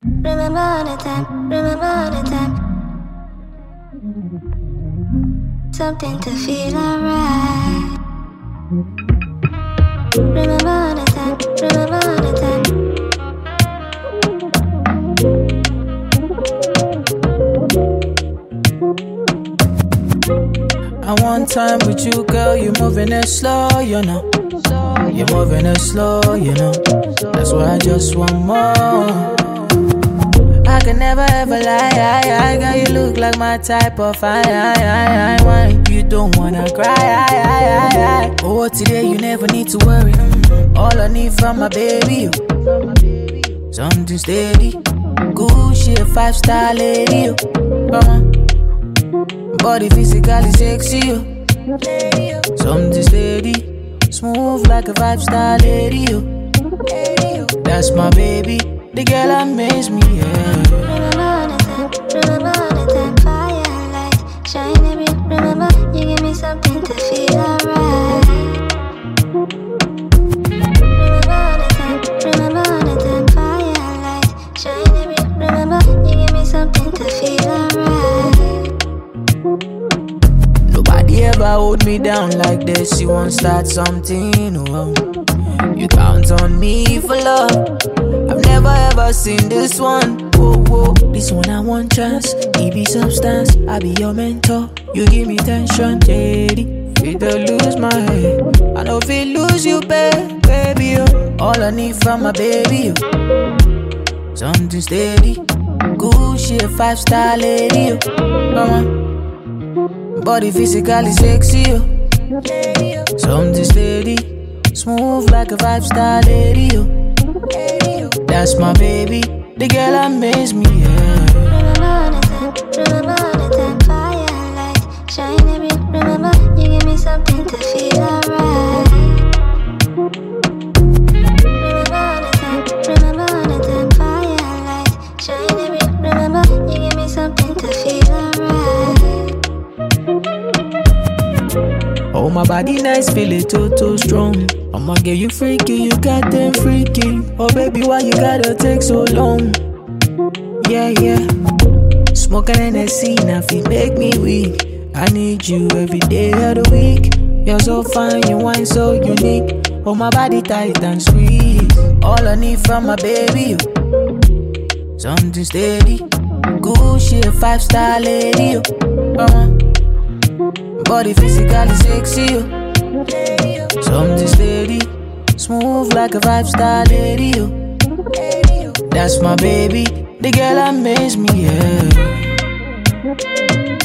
Remember all the time, remember all the time. Something to feel alright. Remember all the time, remember all the time. I want time with you, girl. You're moving it slow, you know. You're moving it slow, you know. That's why I just want more. I can never ever lie, girl, you look like my type of wine. You don't wanna cry, Oh, today you never need to worry. All I need from my baby, something steady. Good shit, 5-star lady, come on. Body physically sexy, something steady. Smooth like a 5-star lady, that's my baby. The girl amaze me, yeah. Remember all the time, remember all the time. Firelight, shine every. Remember, you give me something to feel alright. Remember all the time, remember all the time. Firelight, shine every. Remember, you give me something to feel alright. Nobody ever hold me down like this. You won't start something, oh. You count on me for love. I've never ever seen this one. Whoa, whoa. This one I want chance. He be substance. I be your mentor. You give me tension, lady. Feel to lose my head. I know if you lose you, baby. Oh. All I need from my baby. Oh. Something steady. Good shit, 5-star lady. Oh. Come on. Body physically sexy. Oh. Something steady. Smooth like a 5-star lady, that's my baby. The girl amaze me, yeah. Remember all the time, remember all the time. Firelight, shine every. Remember, you give me something to feel alright. Remember all the time, remember all the time. Firelight, shine every. Remember, you give me something to feel alright. Oh, my body nice, feel it too strong. I'ma get you freaky, you got them freaky. Oh baby, why you gotta take so long? Yeah, yeah. Smoking NSC, now if you make me weak. I need you every day of the week. You're so fine, you wine so unique. Oh, my body tight and sweet. All I need from my baby, something steady. Good shit, 5-star lady, come on. Body physically sexy, something steady. Smooth like a 5-star lady, that's my baby. The girl amaze me, yeah.